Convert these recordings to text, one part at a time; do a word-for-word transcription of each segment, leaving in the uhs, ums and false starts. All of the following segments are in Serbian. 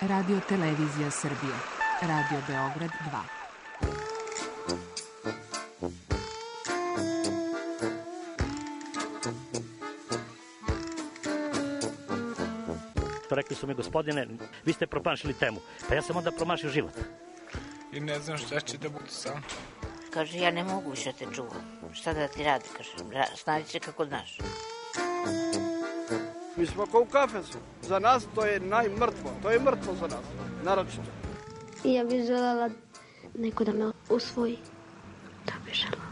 Radio Televizija Srbije. Radio Beograd dva. Rekli su mi, gospodine, vi ste promašili temu. Pa ja sam onda promašio život. I ne znam šta će da bude sam. Kaže, ja ne mogu više te čuvam. Šta da ti radi, kaže, snađi se kako znaš. Mi smo kao u kafesu. Za nas to je najmrtvo. To je mrtvo za nas, naročito. I ja bih želela neko da me usvoji. To bih želela.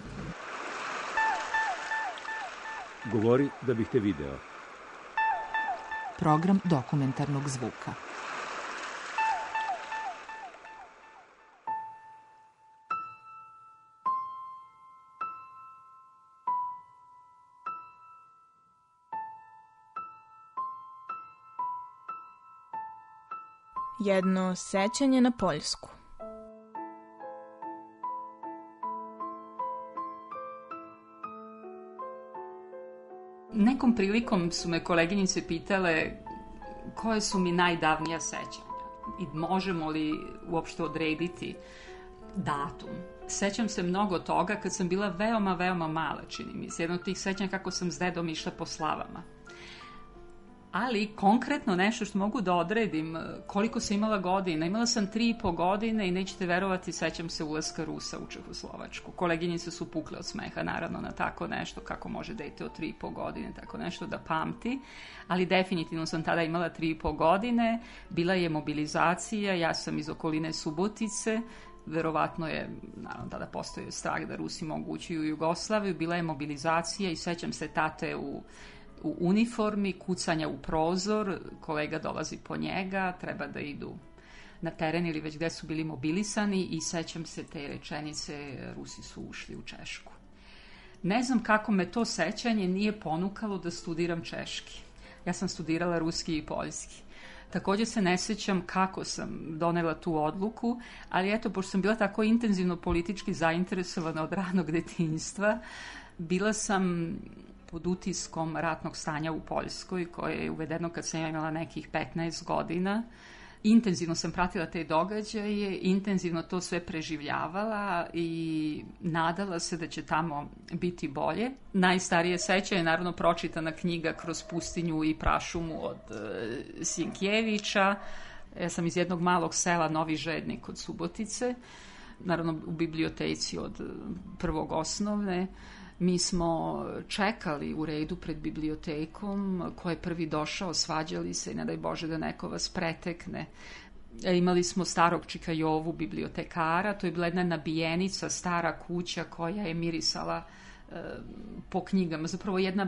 Govori da bih te video. Program dokumentarnog zvuka. Jedno sećanje na Poljsku. Nekom prilikom su me koleginice pitale koje su mi najdavnija sećanja i možemo li uopšte odrediti datum. Sećam se mnogo toga kad sam bila veoma, veoma mala, čini mi se. Jedno od tih sećanja kako sam s dedom išla po slavama. Ali konkretno nešto što mogu da odredim, koliko sam imala godina. Imala sam tri i po godine i nećete verovati, sećam se ulaska Rusa u Čehoslovačku. Koleginice su pukle od smeha, naravno, na tako nešto, kako može dete od tri i po godine tako nešto da pamti. Ali definitivno sam tada imala tri i po godine, bila je mobilizacija, ja sam iz okoline Subotice, verovatno je, naravno, tada postoji strah da Rusi mogu ući u Jugoslaviju, bila je mobilizacija i sećam se tate u u uniformi, kucanja u prozor, kolega dolazi po njega, treba da idu na teren ili već gde su bili mobilisani i sećam se te rečenice, Rusi su ušli u Češku. Ne znam kako me to sećanje nije ponukalo da studiram češki. Ja sam studirala ruski i poljski. Također se ne sećam kako sam donela tu odluku, ali eto, pošto sam bila tako intenzivno politički zainteresovana od ranog detinjstva, bila sam pod utiskom ratnog stanja u Poljskoj, koje je uvedeno kad sam imala nekih petnaest godina. Intenzivno sam pratila te događaje, intenzivno to sve preživljavala i nadala se da će tamo biti bolje. Najstarije sećanje je naravno pročitana knjiga Kroz pustinju i prašumu od e, Sienkiewicza. Ja sam iz jednog malog sela Novi Žednik kod Subotice, naravno u biblioteci od prvog osnovne. Mi smo čekali u redu pred bibliotekom, ko je prvi došao, svađali se i ne daj Bože da neko vas pretekne. Imali smo starog Čika Jovu, bibliotekara, to je bila jedna nabijenica, stara kuća koja je mirisala e, po knjigama. Zapravo jedna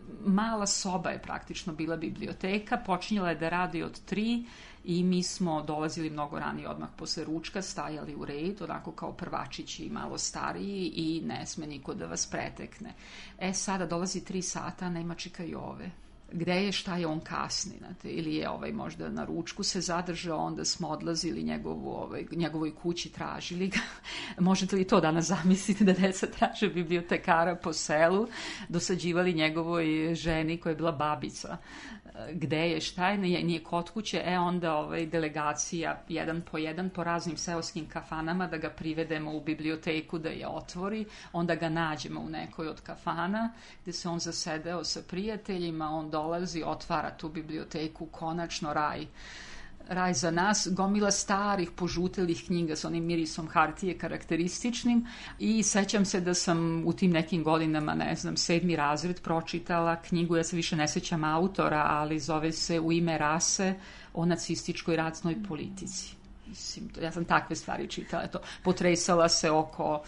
mala soba je praktično bila biblioteka, počinjela je da radi od tri i mi smo dolazili mnogo ranije, odmah posle ručka, stajali u red, onako kao prvačići i malo stariji i ne sme niko da vas pretekne. E, sada dolazi tri sata, nema Čika Jove. Gde je, šta je, on kasni, znate, ili je ovaj možda na ručku se zadržao, onda smo odlazili njegovu, ovaj, njegovoj kući, tražili ga. Možete li to danas zamisliti da deca traže bibliotekara po selu, dosađivali njegovoj ženi koja je bila babica. Gde je, šta je, nije, nije kod kuće, e onda ovaj, delegacija jedan po jedan po raznim seoskim kafanama da ga privedemo u biblioteku da je otvori, onda ga nađemo u nekoj od kafana gde se on zasedeo sa prijateljima, on dolazi, otvara tu biblioteku, konačno raj. Raj za nas, gomila starih požutelih knjiga s onim mirisom hartije karakterističnim i sećam se da sam u tim nekim godinama, ne znam, sedmi razred pročitala knjigu, ja se više ne sećam autora, ali zove se U ime rase o nacističkoj ratnoj politici. Mislim, ja sam takve stvari čitala, to potresala se oko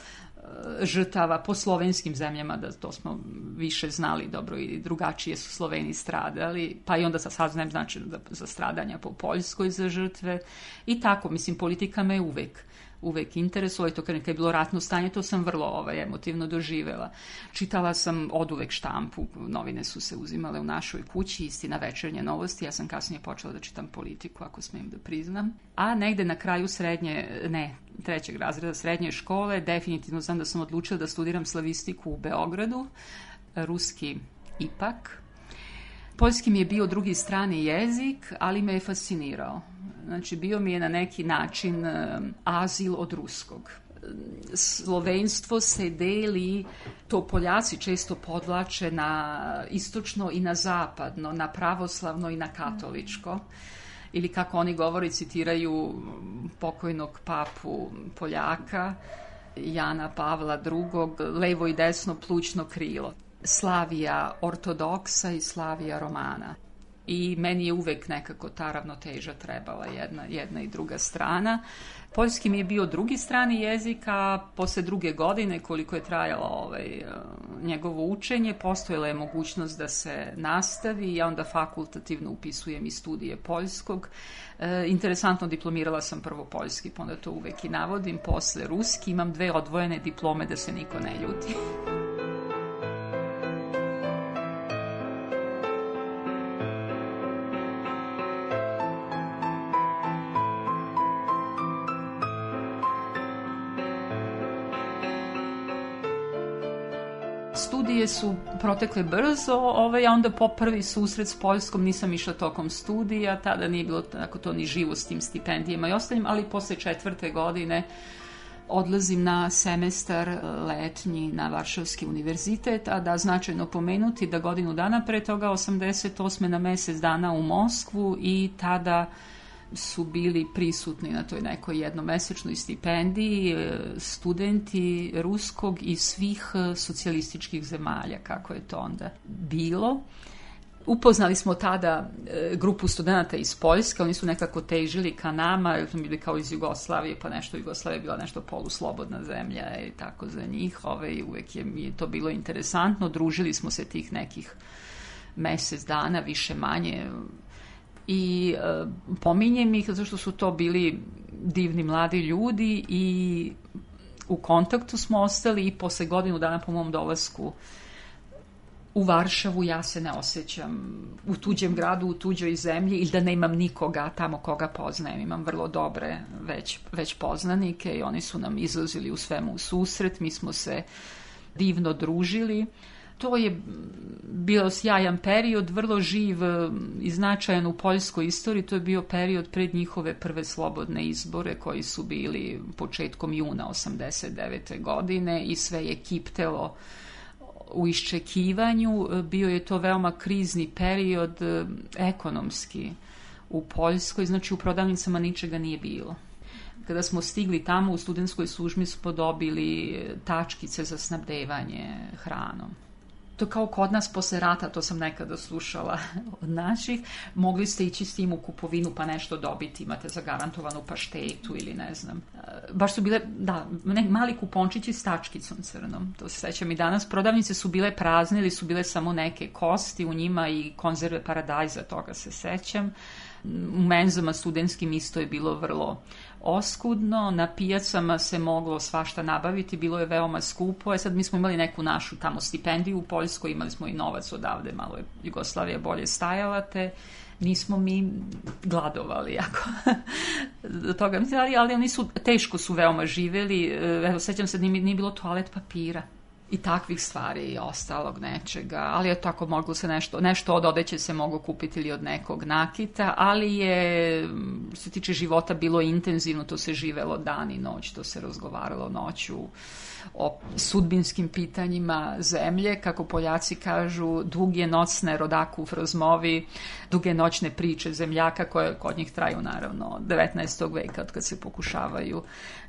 žrtava po slovenskim zemljama, da to smo više znali dobro i drugačije su Sloveni stradali, pa i onda saznajem znači za stradanja po Poljskoj za žrtve i tako, mislim, politika me uvek uvek interesovalo i to kad je bilo ratno stanje, to sam vrlo ovaj, emotivno doživela. Čitala sam oduvek štampu, novine su se uzimale u našoj kući, Istina, Večernje novosti, ja sam kasnije počela da čitam politiku, ako smijem da priznam. A negde na kraju srednje, ne, trećeg razreda srednje škole, definitivno znam da sam odlučila da studiram slavistiku u Beogradu, ruski ipak. Poljski mi je bio drugi strani jezik, ali me je fascinirao. Znači, bio mi je na neki način azil od ruskog. Slovenstvo se deli, to Poljaci često podvlače, na istočno i na zapadno, na pravoslavno i na katoličko. Ili kako oni govori, citiraju pokojnog papu Poljaka, Jana Pavla drugog, levo i desno plućno krilo. Slavija ortodoksa i Slavija romana. I meni je uvek nekako ta ravnoteža trebala, jedna, jedna i druga strana. Poljski mi je bio drugi strani jezik, a posle druge godine, koliko je trajalo ovaj, njegovo učenje, postojala je mogućnost da se nastavi. Ja onda fakultativno upisujem i studije poljskog. E, interesantno, diplomirala sam prvo poljski, pa onda to uvek i navodim, posle ruski. Imam dve odvojene diplome da se niko ne ljuti. Studije su protekle brzo, ovaj, a onda po prvi susret s Poljskom nisam išla tokom studija, tada nije bilo tako to ni živo s tim stipendijama i ostalim, ali posle četvrte godine odlazim na semestar letnji na Varšavski univerzitet, a da značajno pomenuti da godinu dana pre toga, osamdeset osme na mesec dana u Moskvu, i tada su bili prisutni na toj nekoj jednomesečnoj stipendiji studenti ruskog i svih socijalističkih zemalja, kako je to onda bilo. Upoznali smo tada grupu studenta iz Poljske, oni su nekako težili ka nama, jer smo bili kao iz Jugoslavije, pa nešto Jugoslavija je bila nešto poluslobodna zemlja i tako za njih. Ove, uvek je mi je to bilo interesantno, družili smo se tih nekih mesec dana, više manje. I e, pominjem ih zato što su to bili divni mladi ljudi i u kontaktu smo ostali, i posle godinu dana po mom dolasku u Varšavu ja se ne osjećam u tuđem gradu, u tuđoj zemlji, ili da ne imam nikoga tamo koga poznajem. Imam vrlo dobre već, već poznanike i oni su nam izlazili u svemu u susret, mi smo se divno družili. To je bio sjajan period, vrlo živ i značajan u poljskoj istoriji. To je bio period pred njihove prve slobodne izbore koji su bili početkom juna osamdeset devete godine i sve je kiptelo u iščekivanju. Bio je to veoma krizni period ekonomski u Poljskoj, znači u prodavnicama ničega nije bilo. Kada smo stigli tamo u studentskoj službi smo dobili tačkice za snabdevanje hranom. To kao kod nas posle rata, to sam nekada slušala od naših, mogli ste ići s tim u kupovinu pa nešto dobiti, imate zagarantovanu paštetu ili ne znam. Baš su bile, da, ne, mali kupončići s tačkicom crnom, to se sećam i danas. Prodavnice su bile prazne ili su bile samo neke kosti u njima i konzerve paradajza, toga se sećam. U menzama studentskim isto je bilo vrlo oskudno, na pijacama se moglo svašta nabaviti, bilo je veoma skupo. E sad mi smo imali neku našu tamo stipendiju u Poljskoj, imali smo i novac odavde, malo je Jugoslavija bolje stajala, te nismo mi gladovali jako do toga. Ali, ali oni su, teško su veoma živeli, evo sećam se da nije, nije bilo toalet papira i takvih stvari i ostalog nečega, ali je tako moglo se nešto, nešto od odeće se moglo kupiti ili od nekog nakita, ali je, što se tiče života, bilo intenzivno, to se živelo dan i noć, to se razgovaralo noću o sudbinskim pitanjima zemlje, kako Poljaci kažu, duge nocne rodakov rozmovi, duge noćne priče zemljaka koje kod njih traju naravno od devetnaestog veka, od kad se pokušavaju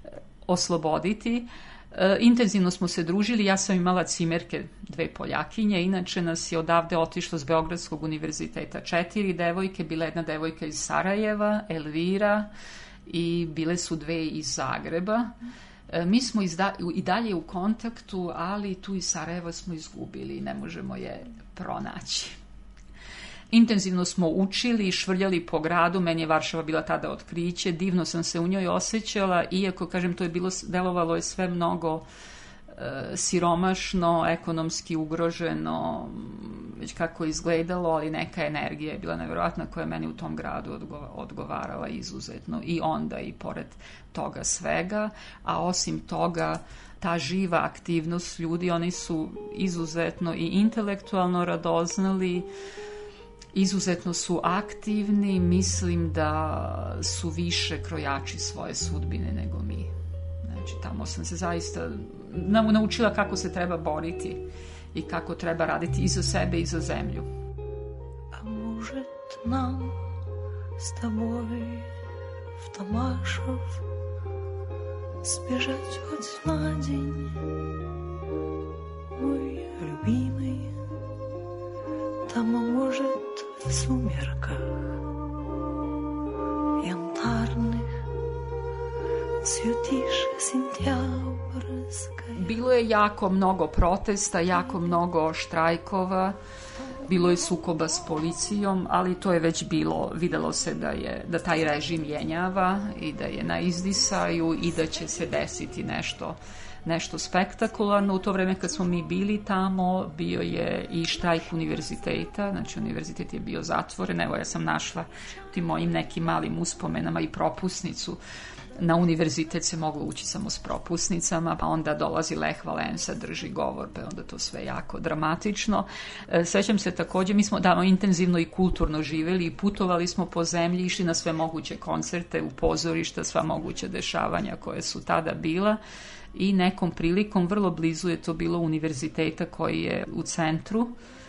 osloboditi. E, intenzivno smo se družili, ja sam imala cimerke, dve Poljakinje, inače nas je odavde otišlo s Beogradskog univerziteta četiri devojke, bila jedna devojka iz Sarajeva, Elvira, i bile su dve iz Zagreba. E, mi smo izda, i dalje u kontaktu, ali tu iz Sarajeva smo izgubili i ne možemo je pronaći. Intenzivno smo učili i švrljali po gradu, meni je Varšava bila tada otkriće, divno sam se u njoj osjećala, iako, kažem, to je bilo, delovalo je sve mnogo e, siromašno, ekonomski ugroženo, već kako je izgledalo, ali neka energija je bila nevjerojatna koja je meni u tom gradu odgovarala izuzetno i onda i pored toga svega, a osim toga ta živa aktivnost ljudi, oni su izuzetno i intelektualno radoznali, Izuzetno su aktivni, mislim da su više krojači svoje sudbine nego mi. Znači, tamo sam se zaista naučila kako se treba boriti i kako treba raditi i za sebe i za zemlju. A может нам с тобой в Томашев сбежать хоть на день, мой любимый? Там, а может, в сумерках янтарных цветиш сентябрьской. Bilo je jako mnogo protesta, jako mnogo štrajkova, bilo je sukoba s policijom, ali to je već bilo, videlo se da je, da taj režim jenjava i da je na izdisaju i da će se desiti nešto nešto spektakularno. U to vreme kad smo mi bili tamo, bio je i štrajk univerziteta, znači univerzitet je bio zatvoren. Evo, ja sam našla u tim mojim nekim malim uspomenama i propusnicu. Na univerzitet se moglo ući samo s propusnicama, pa onda dolazi Lech Valensa, drži govor, pa onda to sve jako dramatično. Sećam se također, mi smo davno intenzivno i kulturno živeli i putovali smo po zemlji, išli na sve moguće koncerte, u pozorišta, sva moguća dešavanja koje su tada bila. I nekom prilikom, vrlo blizu je to bilo univerziteta koji je u centru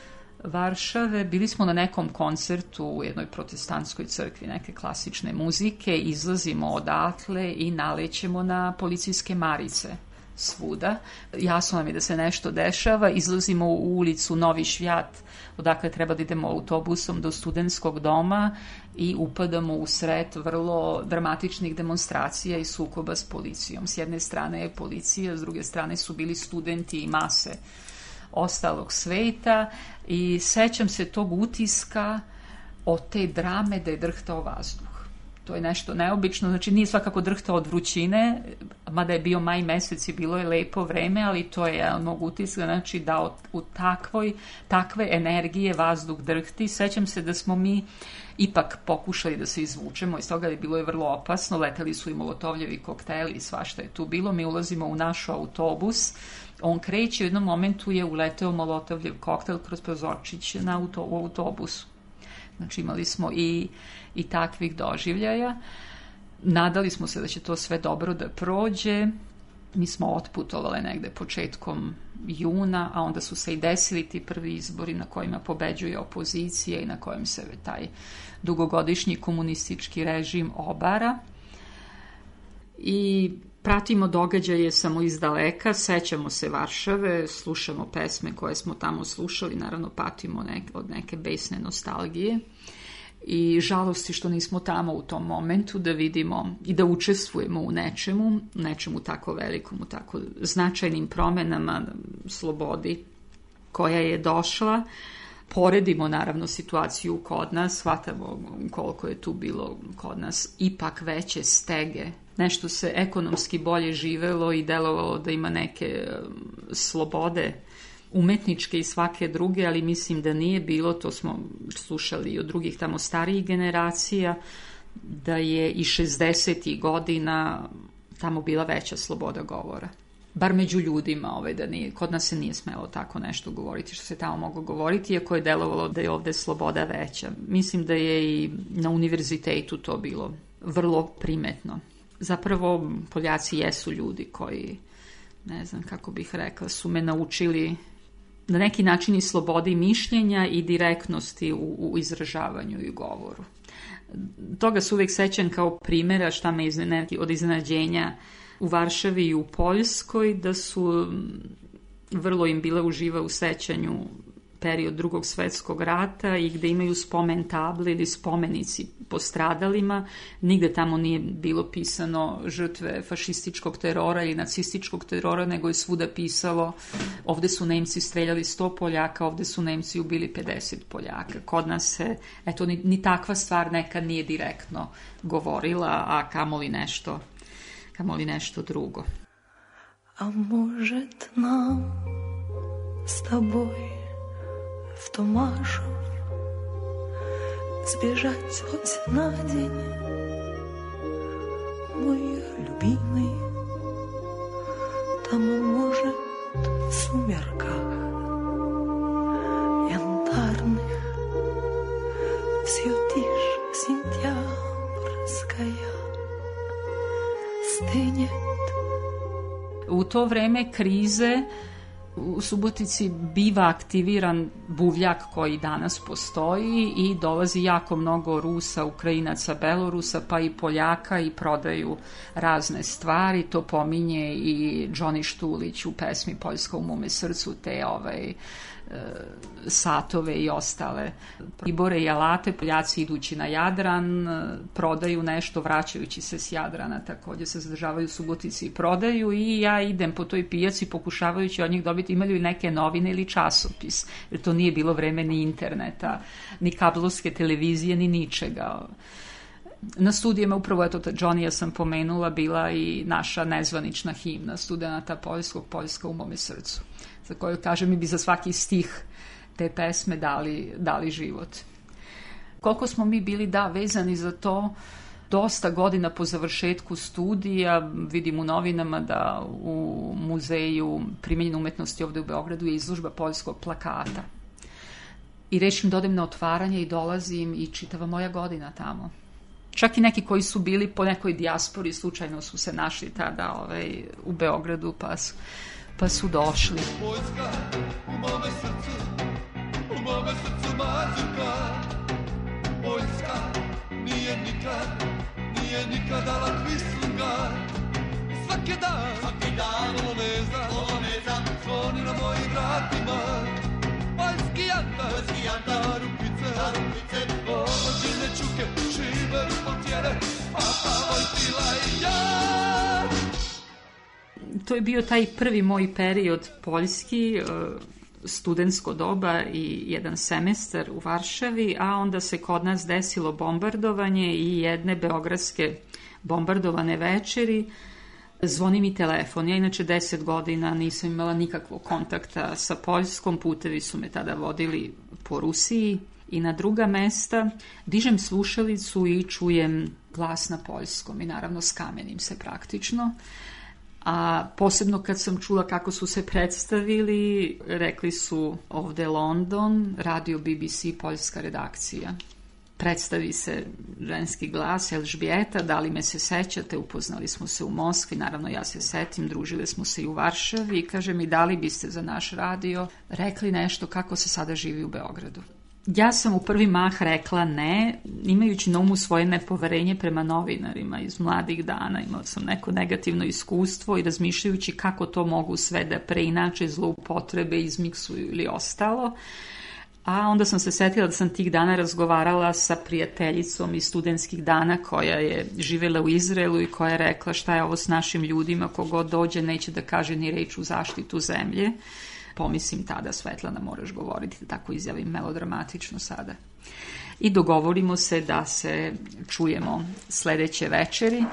Varšave. Bili smo na nekom koncertu u jednoj protestantskoj crkvi, neke klasične muzike, izlazimo odatle i nalećemo na policijske marice svuda. Jasno nam je da se nešto dešava, izlazimo u ulicu Novi Švjat, odakle treba da idemo autobusom do studentskog doma i upadamo u sred vrlo dramatičnih demonstracija i sukoba s policijom. S jedne strane je policija, s druge strane su bili studenti i mase ostalog sveta i sećam se tog utiska od te drame da je drhtao vazduh. To je nešto neobično, znači nije svakako drhtao od vrućine, mada je bio maj mesec i bilo je lepo vreme, ali to je jedan mog utiska, znači da u takvoj, takve energije vazduh drhti. Sećam se da smo mi ipak pokušali da se izvučemo, iz toga je bilo je vrlo opasno, leteli su i molotovljevi kokteli i svašta je tu bilo. Mi ulazimo u naš autobus, on kreće, u jednom momentu je uleteo molotovljev koktel kroz prozorčić na auto, u autobusu. Znači imali smo i, i takvih doživljaja. Nadali smo se da će to sve dobro da prođe. Mi smo otputovali negde početkom juna, a onda su se i desili ti prvi izbori na kojima pobeđuje opozicija i na kojem se taj dugogodišnji komunistički režim obara. I pratimo događaje samo iz daleka, sećamo se Varšave, slušamo pesme koje smo tamo slušali, naravno patimo nek, od neke besne nostalgije i žalosti što nismo tamo u tom momentu da vidimo i da učestvujemo u nečemu, nečemu tako velikom, u tako značajnim promenama, slobodi koja je došla. Poredimo naravno situaciju kod nas, shvatamo koliko je tu bilo kod nas ipak veće stege. Nešto se ekonomski bolje živelo i delovalo da ima neke slobode umetničke i svake druge, ali mislim da nije bilo, to smo slušali i od drugih tamo starijih generacija, da je i šezdesetih godina tamo bila veća sloboda govora. Bar među ljudima, ovaj, da nije, kod nas se nije smelo tako nešto govoriti što se tamo moglo govoriti, iako je delovalo da je ovde sloboda veća. Mislim da je i na univerzitetu to bilo vrlo primetno. Zapravo, Poljaci jesu ljudi koji, ne znam kako bih rekla, su me naučili na neki način i slobodi mišljenja i direktnosti u, u izražavanju i govoru. Toga se uvijek sećam kao primjera šta me iznenadi od iznenađenja u Varšavi i u Poljskoj, da su vrlo im bile uživa u sećanju period Drugog svjetskog rata i gde imaju spomen table ili spomenici postradalima. Nigde tamo nije bilo pisano žrtve fašističkog terora ili nacističkog terora, nego je svuda pisalo ovde su Nemci streljali sto Poljaka, ovde su Nemci ubili pedeset Poljaka. Kod nas se, eto, ni, ni takva stvar nekad nije direktno govorila, a kamoli nešto, kamoli nešto drugo. A может нам с тобой в Томашев сбежать хоть на день, мой любимый? Там, может, в сумерках янтарных Все тише сентябрьская стынет. U to vreme krize u Subotici biva aktiviran buvljak koji danas postoji i dolazi jako mnogo Rusa, Ukrajinaca, Belorusa, pa i Poljaka i prodaju razne stvari. To pominje i Džoni Štulić u pesmi Poljska u mome srcu, te ovaj, satove i ostale pribore i alate. Poljaci idući na Jadran prodaju nešto, vraćajući se s Jadrana takođe se zadržavaju u Subotici i prodaju, i ja idem po toj pijaci pokušavajući od njih dobiti, imaju neke novine ili časopis, jer to nije bilo vreme ni interneta, ni kablovske televizije, ni ničega. Na studijama, upravo eto Džonija sam pomenula, bila i naša nezvanična himna studenata poljskog, Poljska u mome srcu, za koju, kaže, mi bi za svaki stih te pesme dali, dali život. Koliko smo mi bili, da, vezani za to, dosta godina po završetku studija, vidim u novinama da u Muzeju primenjene umetnosti ovde u Beogradu je izložba poljskog plakata. I rešim da odem na otvaranje i dolazim i čitava moja godina tamo. Čak i neki koji su bili po nekoj dijaspori, slučajno su se našli tada ovaj, u Beogradu, pa su, pa su došli. Poljska u mome srcu, u mome srcu Mađarka. Poljska nije nikad, nije nikad dala kvislinga. Svaki dan, svaki dan poloneza, poloneza zvoni na mojim vratima. Poljski janta, poljski janta, na rupice, na rupice, omađine čuke, šiber u pontjere, papa Vojtila i ja. To je bio taj prvi moj period poljski, studentsko doba i jedan semestar u Varšavi, a onda se kod nas desilo bombardovanje i jedne beogradske bombardovane večeri. Zvoni mi telefon. Ja inače deset godina nisam imala nikakvog kontakta sa Poljskom, putevi su me tada vodili po Rusiji i na druga mesta. Dižem slušalicu i čujem glas na poljskom i naravno skamenim se praktično. A posebno kad sam čula kako su se predstavili, rekli su ovde London, radio B B C, poljska redakcija. Predstavi se ženski glas, Elžbijeta, da li me se sećate, upoznali smo se u Moskvi, naravno ja se setim, družile smo se i u Varšavi i kaže mi da li biste za naš radio rekli nešto kako se sada živi u Beogradu. Ja sam u prvi mah rekla ne, imajući na umu svoje nepoverenje prema novinarima iz mladih dana, imala sam neko negativno iskustvo i razmišljajući kako to mogu sve da preinače, zloupotrebe, izmiksuju ili ostalo. A onda sam se setila da sam tih dana razgovarala sa prijateljicom iz studentskih dana koja je živjela u Izraelu i koja je rekla šta je ovo s našim ljudima, kogod dođe neće da kaže ni reč u zaštitu zemlje. Pomislim tada, Svetlana, moraš govoriti, da tako izjavim melodramatično sada. I dogovorimo se da se čujemo sledeće večeri.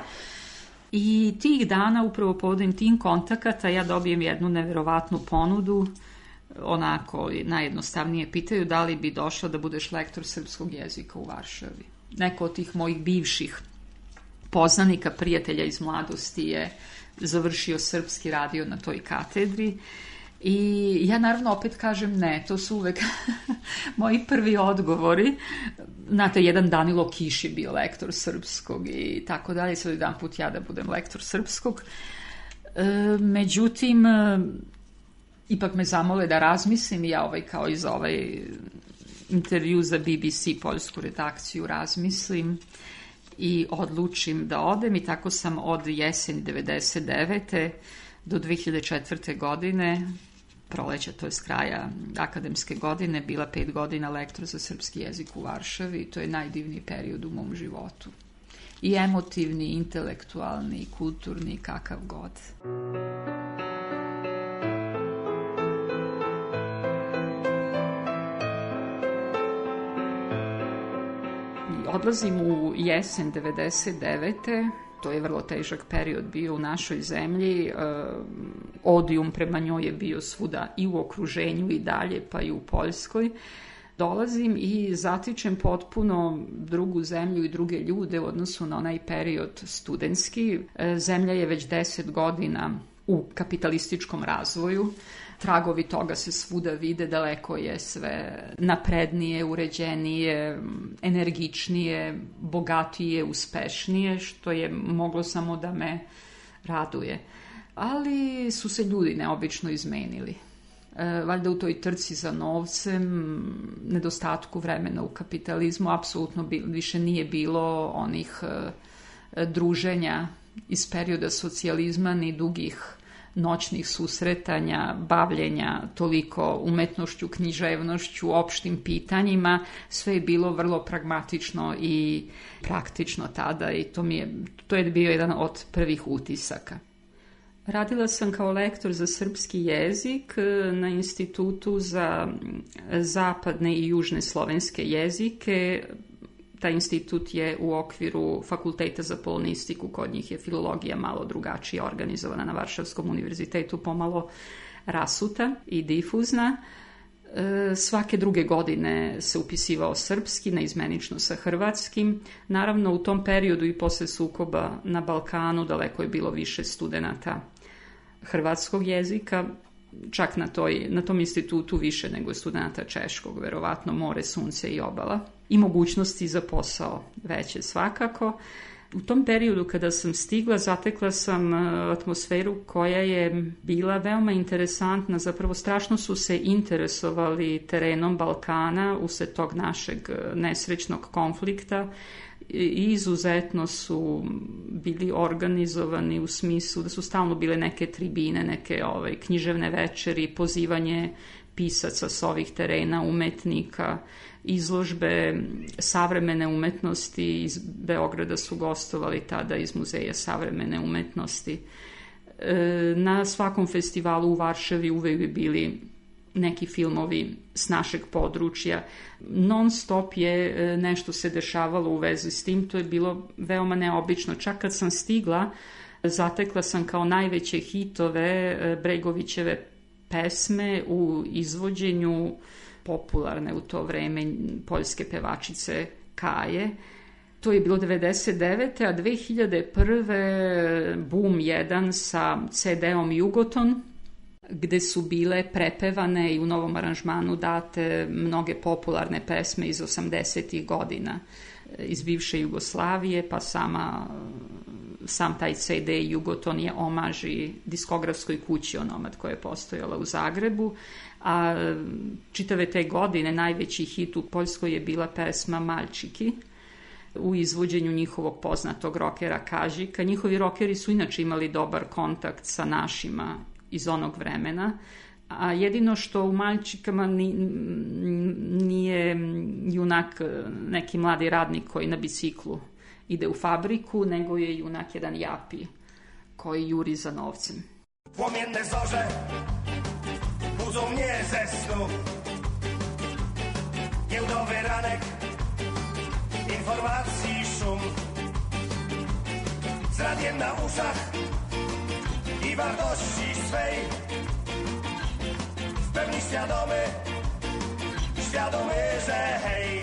I tih dana, upravo povodom tim kontakata, ja dobijem jednu neverovatnu ponudu, onako najjednostavnije pitaju da li bi došla da budeš lektor srpskog jezika u Varšavi. Neko od tih mojih bivših poznanika, prijatelja iz mladosti je završio srpski radio na toj katedri i ja naravno opet kažem ne, to su uvek moji prvi odgovori. Znate, jedan Danilo Kiš je bio lektor srpskog i tako dalje, sad jedan put ja da budem lektor srpskog. E, međutim, ipak me zamole da razmislim i ja ovaj, kao i za ovaj intervju za B B C, poljsku redakciju, razmislim i odlučim da odem i tako sam od jeseni devedeset devete do dve hiljade četvrte. godine, proleća, to je s kraja akademske godine, bila pet godina lektor za srpski jezik u Varšavi i to je najdivniji period u mom životu. I emotivni, intelektualni, kulturni, kakav god. Odlazim u jesen devedeset devete. To je vrlo težak period bio u našoj zemlji. Odijum prema njoj je bio svuda i u okruženju i dalje, pa i u Poljskoj. Dolazim i zatičem potpuno drugu zemlju i druge ljude u odnosu na onaj period studentski. Zemlja je već deset godina u kapitalističkom razvoju. tragovi toga se svuda vide, daleko je sve naprednije, uređenije, energičnije, bogatije, uspešnije, što je moglo samo da me raduje. Ali su se ljudi neobično izmenili. E, valjda u toj trci za novcem, nedostatku vremena u kapitalizmu, apsolutno bi, više nije bilo onih e, druženja iz perioda socijalizma, ni dugih noćnih susretanja, bavljenja toliko umetnošću, književnošću, opštim pitanjima. Sve je bilo vrlo pragmatično i praktično tada i to, mi je, to je bio jedan od prvih utisaka. Radila sam kao lektor za srpski jezik na Institutu za zapadne i južne slovenske jezike. Taj institut je u okviru Fakulteta za polonistiku, kod njih je filologija malo drugačije organizovana na Varšavskom univerzitetu, pomalo rasuta i difuzna. Svake druge godine se upisivao srpski, neizmenično sa hrvatskim. Naravno, u tom periodu i posle sukoba na Balkanu daleko je bilo više studenata hrvatskog jezika, čak na, toj, na tom institutu više nego studenata češkog, verovatno more, sunce i obala. I mogućnosti za posao veće svakako. U tom periodu kada sam stigla, zatekla sam atmosferu koja je bila veoma interesantna. Zapravo strašno su se interesovali terenom Balkana usled tog našeg nesrećnog konflikta i izuzetno su bili organizovani u smislu da su stalno bile neke tribine, neke ovaj, književne večeri, pozivanje pisaca s ovih terena, umetnika, izložbe savremene umetnosti. Iz Beograda su gostovali tada iz Muzeja savremene umetnosti. Na svakom festivalu u Varšavi uvek bi bili neki filmovi s našeg područja. Non stop je nešto se dešavalo u vezi s tim, to je bilo veoma neobično. Čak kad sam stigla, zatekla sam kao najveće hitove Bregovićeve pesme u izvođenju popularne u to vreme poljske pevačice Kaje. To je bilo devedeset devete. a dve hiljade prve. bum jedan sa ce de-om Jugoton, gde su bile prepevane i u novom aranžmanu date mnoge popularne pesme iz osamdesetih godina iz bivše Jugoslavije, pa sama, sam taj ce de Jugoton je omaž i diskografskoj kući Onomad koja je postojala u Zagrebu, a čitave te godine najveći hit u Poljskoj je bila pesma Malčiki u izvođenju njihovog poznatog rokera Kažika. Njihovi rokeri su inače imali dobar kontakt sa našima iz onog vremena, a jedino što u Malčikama nije junak neki mladi radnik koji na biciklu ide u fabriku, nego je junak jedan japi koji juri za novcem. Płomienne zorze budzą mnie ze snu, giełdowy ranek, informacji szum, z radiem na uszach i wartości swej, w pełni świadomy, świadomy, że hej.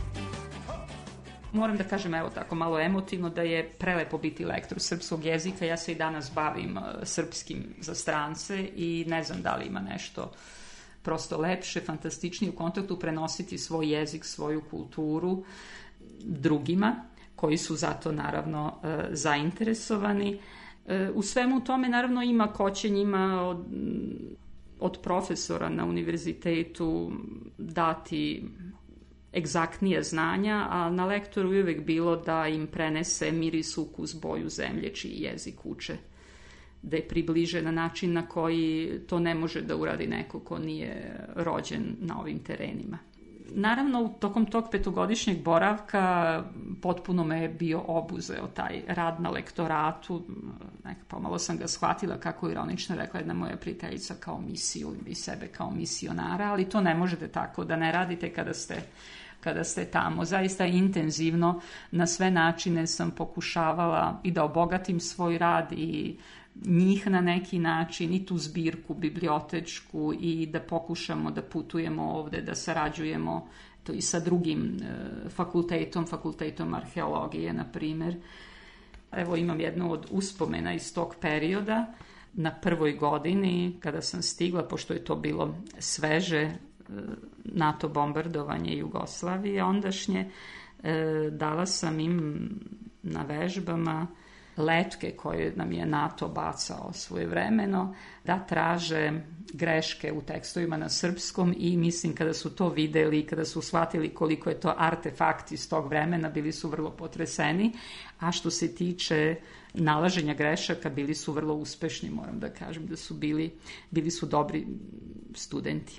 Moram da kažem, evo tako malo emotivno, da je prelepo biti lektor srpskog jezika. Ja se i danas bavim srpskim za strance i ne znam da li ima nešto prosto lepše, fantastičnije u kontaktu prenositi svoj jezik, svoju kulturu drugima, koji su zato naravno zainteresovani. U svemu tome naravno ima kočenjima od, od profesora na univerzitetu dati egzaktnije znanja, a na lektoru je uvek bilo da im prenese miris, ukus, boju zemlje čiji jezik uče, da je približe na način na koji to ne može da uradi neko ko nije rođen na ovim terenima. Naravno, tokom tog petogodišnjeg boravka potpuno me je bio obuzeo taj rad na lektoratu. Nekako pomalo sam ga shvatila, kako ironično rekla jedna moja prijateljica, kao misiju i sebe kao misionara, ali to ne možete tako da ne radite kada ste kada ste tamo. Zaista intenzivno na sve načine sam pokušavala i da obogatim svoj rad i njih na neki način, i tu zbirku bibliotečku, i da pokušamo da putujemo ovde, da sarađujemo to i sa drugim e, fakultetom, fakultetom arheologije, na primer. Evo imam jednu od uspomena iz tog perioda. na prvoj godini, kada sam stigla, pošto je to bilo sveže NATO bombardovanje Jugoslavije ondašnje, dala sam im na vežbama letke koje nam je NATO bacao svojevremeno, da traže greške u tekstovima na srpskom i mislim kada su to videli, kada su shvatili koliko je to artefakt iz tog vremena, bili su vrlo potreseni, a što se tiče nalaženja grešaka, bili su vrlo uspešni, moram da kažem da su bili, bili su dobri studenti.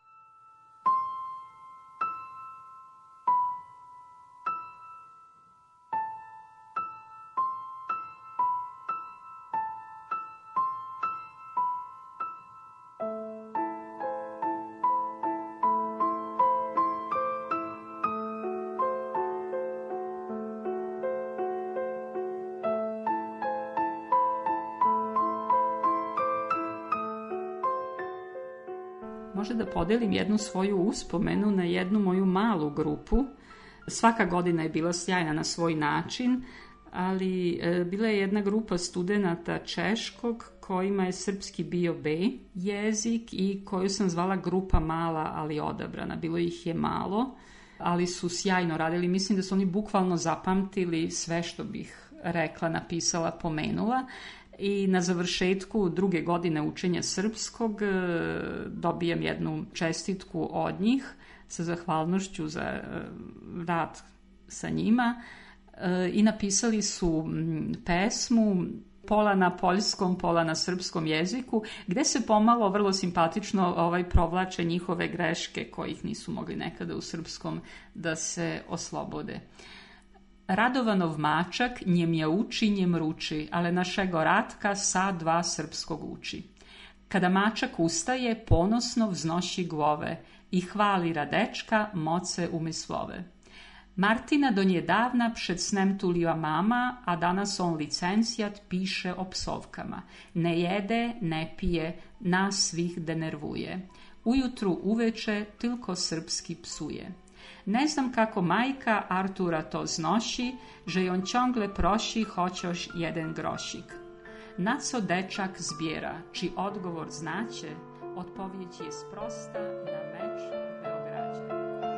Može da podelim jednu svoju uspomenu na jednu moju malu grupu. Svaka godina je bila sjajna na svoj način, ali e, bila je jedna grupa studenata češkog kojima je srpski bio B jezik i koju sam zvala grupa mala, ali odabrana. Bilo ih je malo, ali su sjajno radili. Mislim da su oni bukvalno zapamtili sve što bih rekla, napisala, pomenula. I na završetku druge godine učenja srpskog dobijam jednu čestitku od njih sa zahvalnošću za rad sa njima i napisali su pesmu pola na poljskom, pola na srpskom jeziku, gde se pomalo vrlo simpatično ovaj provlače njihove greške kojih nisu mogli nekada u srpskom da se oslobode. Radovanov mačak njem je uči, njem ruči, ale našego Ratka sa dva srpskog uči. Kada mačak ustaje, ponosno vznoši glove i hvali Radečka moce umislove. Martina do njedavna před snem tulila mama, a danas on licencijat piše o psovkama. Ne jede, ne pije, nas svih denervuje. Ujutru uveče tilko srpski psuje. Ne znam kako majka Artura to znoši, že on ciągle prosi chociaż jeden grosik. Na co dečak zbiera, či odgovor znaće, odpowiedź jest prosta, na mecz w Beogradzie.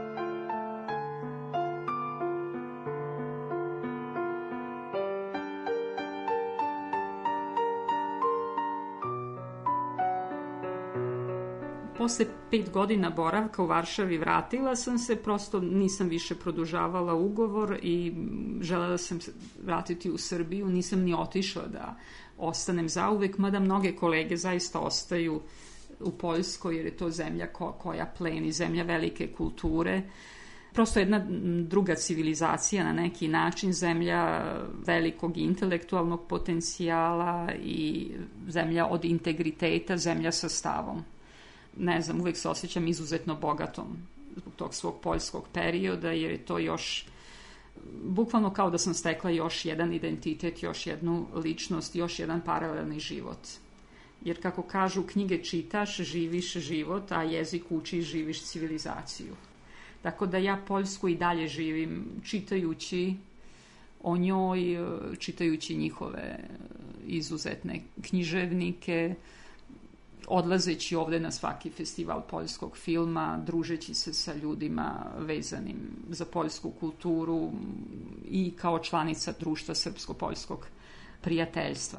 Posle pet godina boravka u Varšavi vratila sam se, prosto nisam više produžavala ugovor i želela sam se vratiti u Srbiju, nisam ni otišla da ostanem zauvek, mada mnoge kolege zaista ostaju u Poljskoj jer je to zemlja ko, koja pleni, zemlja velike kulture. Prosto jedna druga civilizacija na neki način, zemlja velikog intelektualnog potencijala i zemlja od integriteta, zemlja sa stavom. Ne znam, uvek se osjećam izuzetno bogatom zbog tog svog poljskog perioda, jer je to još, bukvalno kao da sam stekla još jedan identitet, još jednu ličnost, još jedan paralelni život. Jer kako kažu, knjige čitaš, živiš život, a jezik učiš, živiš civilizaciju. Tako da ja Poljsku i dalje živim čitajući o njoj, čitajući njihove izuzetne književnike, odlazeći ovde na svaki festival poljskog filma, družeći se sa ljudima vezanim za poljsku kulturu i kao članica društva srpsko-poljskog prijateljstva.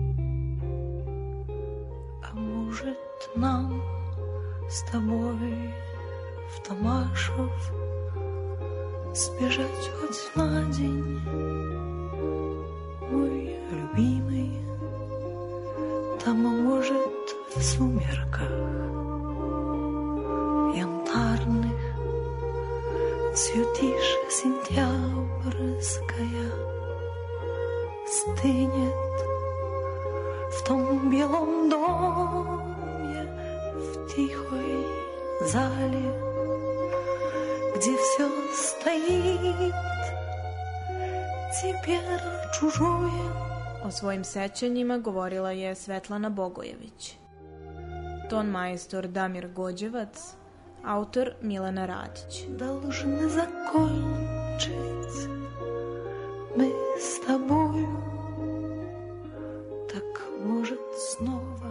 A может нам с тобой в Томашов сбежать хоть на день, мой любимый, там, а может, в сумерках янтарных все тише сентябрьская стынет в том белом доме в тихой зале, где все стоит теперь чужое. O svojim sećanjima govorila je Svetlana Bogojević. Ton majstor Damir Gođevac, autor Milena Radić. Должны закончить мы с тобою так может снова